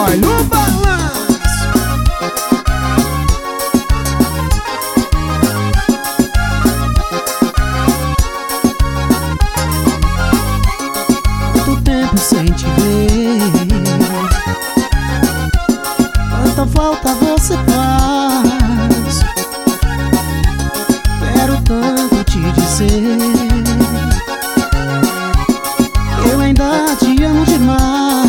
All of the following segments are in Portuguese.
vai no balanço. Quanto tempo sem te ver, quanta falta você faz. Quero tanto te dizer, eu ainda te amo demais.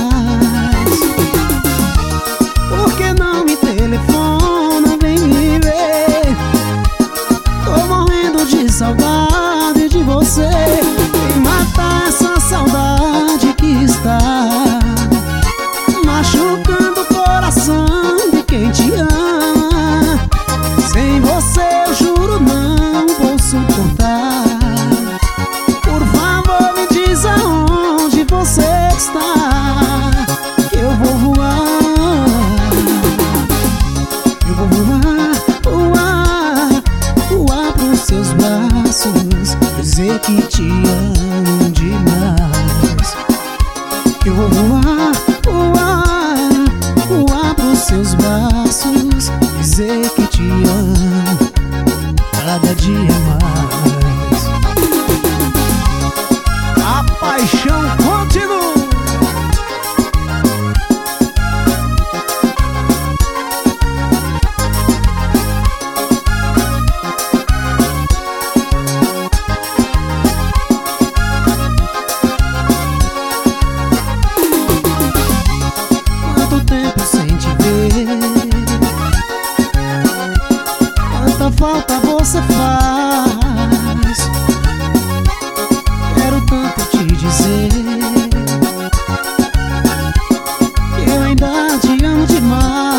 Por que não me telefona, vem me ver? Tô morrendo de saudade de você. Vem matar essa saudade que está machucando o coração de quem te ama. Sem você eu juro não vou suportar. Por favor me diz aonde você está, que eu vou voar. Eu vou voar, voar pros seus braços, dizer que te amo demais. Eu vou voar, voar pros seus braços, dizer que te amo cada dia mais. A paixão continua. Quanto tempo sem te ver, quanta falta você faz. Quero tanto te dizer, que eu ainda te amo demais.